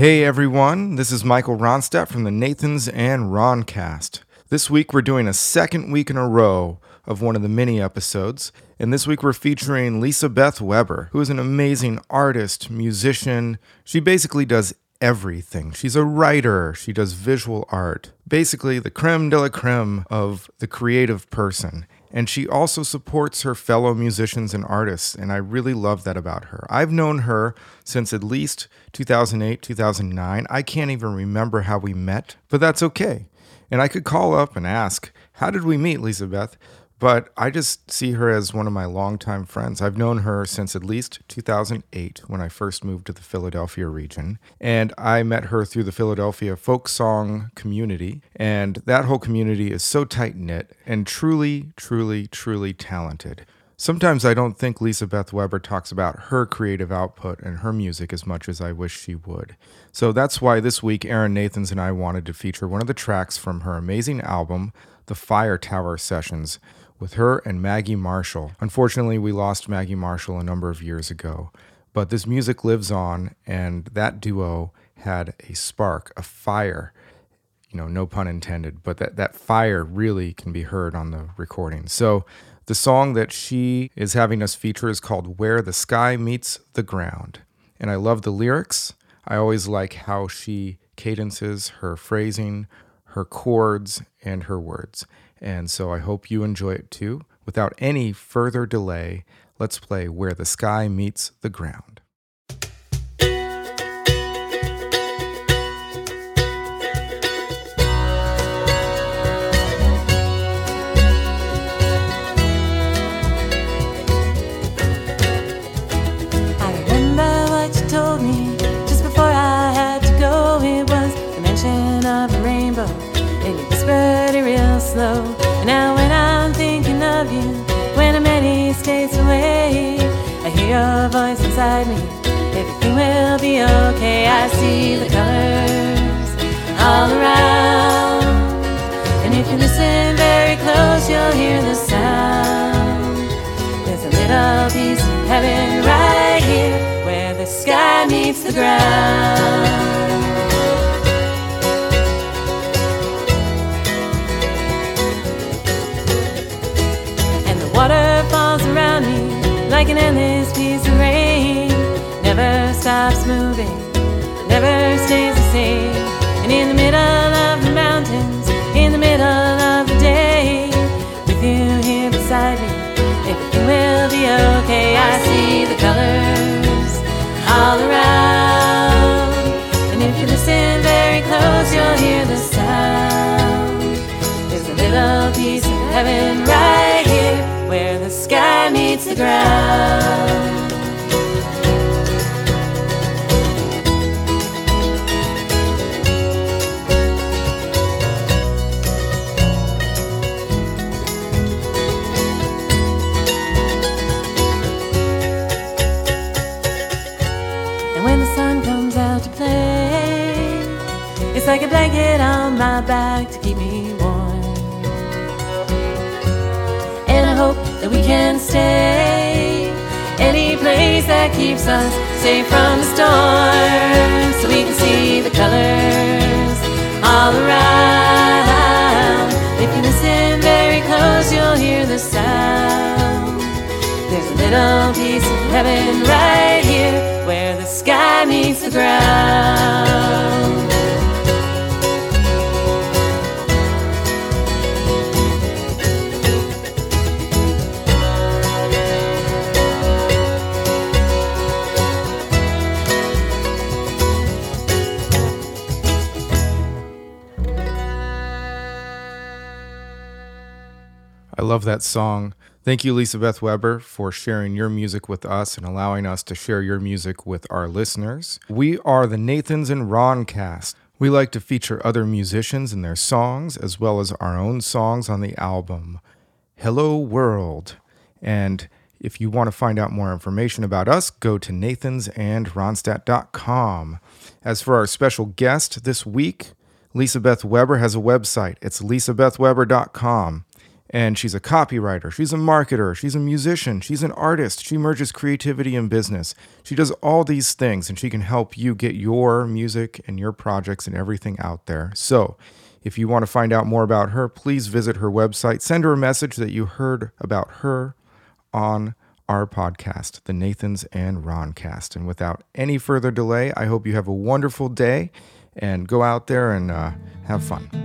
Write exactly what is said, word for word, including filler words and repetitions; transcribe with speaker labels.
Speaker 1: Hey everyone, this is Michael Ronstadt from the Nathans and Roncast. This week we're doing a second week in a row of one of the mini episodes, and this week we're featuring Lisa Beth Weber, who is an amazing artist, musician. She basically does everything. She's a writer, she does visual art, basically the creme de la creme of the creative person. And she also supports her fellow musicians and artists, and I really love that about her. I've known her since at least two thousand eight, two thousand nine. I can't even remember how we met, but that's okay. And I could call up and ask, how did we meet, Lisa Beth? But I just see her as one of my longtime friends. I've known her since at least two thousand eight when I first moved to the Philadelphia region. And I met her through the Philadelphia folk song community. And that whole community is so tight-knit and truly, truly, truly talented. Sometimes I don't think Lisa Beth Weber talks about her creative output and her music as much as I wish she would. So that's why this week Aaron Nathans and I wanted to feature one of the tracks from her amazing album, The Fire Tower Sessions, with her and Maggie Marshall. Unfortunately, we lost Maggie Marshall a number of years ago, but this music lives on, and that duo had a spark, a fire, you know, no pun intended, but that, that fire really can be heard on the recording. So the song that she is having us feature is called Where the Sky Meets the Ground, and I love the lyrics. I always like how she cadences her phrasing, her chords, and her words. And so I hope you enjoy it too. Without any further delay, let's play Where the Sky Meets the Ground.
Speaker 2: I remember what you told me just before I had to go. It was the mention of a rainbow, and you whispered it real slow. And now when I'm thinking of you, when I'm many states away, I hear your voice inside me, everything will be okay. I see the colors all around, and if you listen very close, you'll hear the sound. There's a little piece of heaven right here, where the sky meets the ground. Water falls around me like an endless piece of rain. Never stops moving, never stays the same. And in the middle of the mountains, in the middle of the day, with you here beside me, everything will be okay. I see the colors all around, and if you listen very close, you'll hear the sound. There's a little piece of heaven right here, where the sky meets the ground. And when the sun comes out to play, it's like a blanket on my back to keep me warm. That we can stay any place that keeps us safe from the storm, so we can see the colors all around. If you listen very close, you'll hear the sound. There's a little piece of heaven right here, where the sky meets the ground.
Speaker 1: I love that song. Thank you, Lisa Beth Weber, for sharing your music with us and allowing us to share your music with our listeners. We are the Nathans and Roncast. We like to feature other musicians and their songs, as well as our own songs on the album Hello World. And if you want to find out more information about us, go to nathans and ronstadt dot com. As for our special guest this week, Lisa Beth Weber has a website. It's lisa beth weber dot com. And she's a copywriter, she's a marketer, she's a musician, she's an artist. She merges creativity and business. She does all these things, and she can help you get your music and your projects and everything out there. So if you want to find out more about her, please visit her website. Send her a message that you heard about her on our podcast, the Nathans and Roncast. And without any further delay, I hope you have a wonderful day and go out there and uh, have fun.